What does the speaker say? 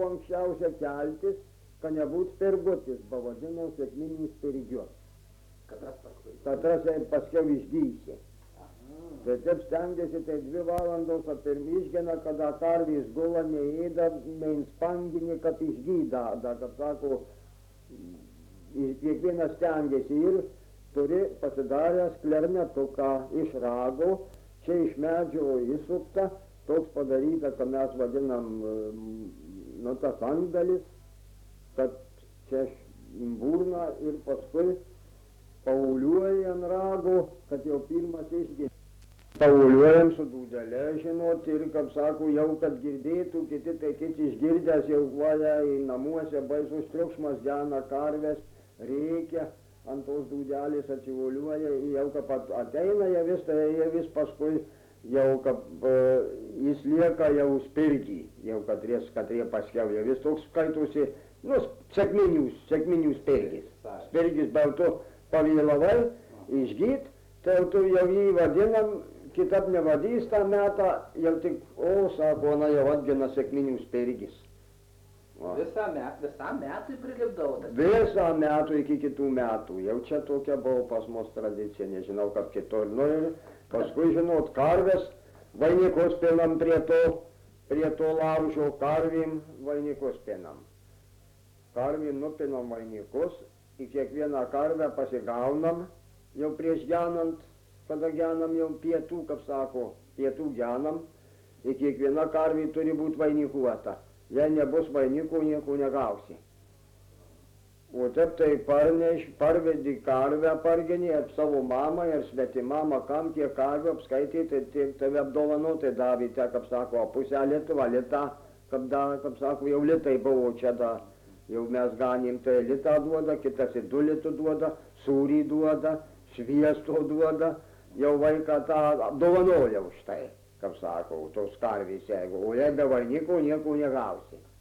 kuo anksčiausia keltis, kad nebūtų spirgutis, pavadinau sekminių spirgiu. Katras paskiau išgysi. Tai taip stengiasi, tai 2 valandos apie išgena, kada karvės gula neėda, neinspanginį, kad išgyda, kaip sako, kiekvienas stengiasi ir turi pasidaręs klernetuką iš rago, čia iš medžio įsupta, toks padaryta, kad mes vadinam, tas antgalis, kad čia burna ir paskui pauliuoja ant rago, kad jau pirmas išgina. Pauliuojam su dūdelė, žinot, ir, kaip sako, jau kad girdėtų, kiti išgirdęs jau vaja į namuose, baisus triukšmas gena karves, reikia, ant tos dūdelės atsivoliuoja, jau kaip ateina, jie vis paskui, jau kaip jis lieka jau spirgį, jau kad jie paskiau, jie vis toks skaitosi, sekminių spirgis. Spirgis, bet tu pavėlavai, išgyt, tai tu jau jį vadinam, kitap nevadys tą metą, jau tik, sako, jau atgina sekminių spirgis. Visam metui prilipdavo? Visam metui iki kitų metų. Jau čia tokia buvo pas mus tradicija, nežinau kaip kitur. Nu ir paskui, žinot, karves, vainikus pinam prie to laužo, karvim vainikus pinam. Karvim nupinam vainikus, į kiekvieną karvę pasigaunam, jau prieš genant, kada genam jau pietų, kaip sako, pietų genam, ir kiekviena karvė turi būti vainikuota. Jei nebus vainikų, nieko negausi. O taip tai parvedi karvę, pargeni savo mamą ir svetimamą, kam tie karvė apskaityti, tai tave apdovanotai davėte, kaip sako, pusę Lietuvą, litą, kaip sako, jau litai buvo čia da. Jau mes ganim, tai litą duoda, kitas ir 2 litų duoda, sūrį duoda, sviesto duoda, jau vaiką tą dovanoja už tai, kaip sako, tos karvės jeigu, o jei be vainikų nieko negausi.